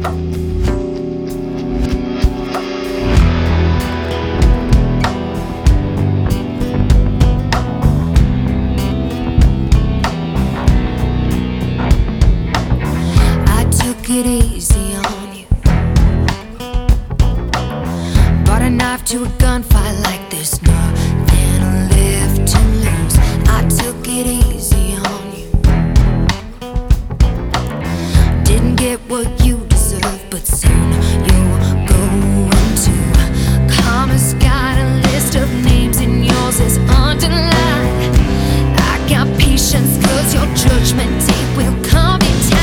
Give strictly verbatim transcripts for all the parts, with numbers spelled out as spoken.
It easy on you. Brought a knife to a gunfight like there's nothing left to lose. I took it easy on you. Didn't get what you deserve, but soon you're going to. Karma's got a list of names and yours is underlined. I got patience cause your judgment day will come in time.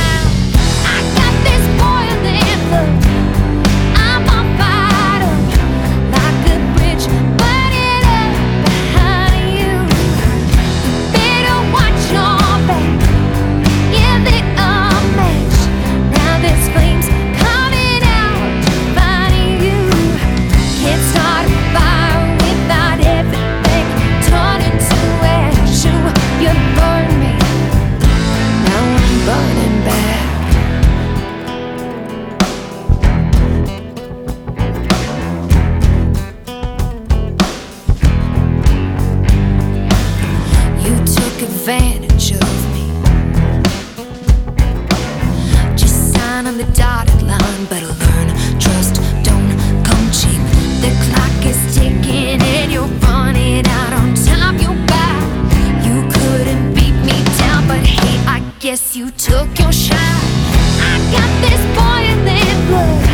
I'm on fire, like a bridge burning up behind you. You better watch your back. Yeah, they are matched. Now there's flames coming out to find you. Can't start a fire without everything turning to ash. You burn me, now I'm burning back. Advantage of me. Just sign on the dotted line, better learn, trust, don't come cheap. The clock is ticking and you're running out on time. You're back. You couldn't beat me down, but hey, I guess you took your shot. I got this boiling blood.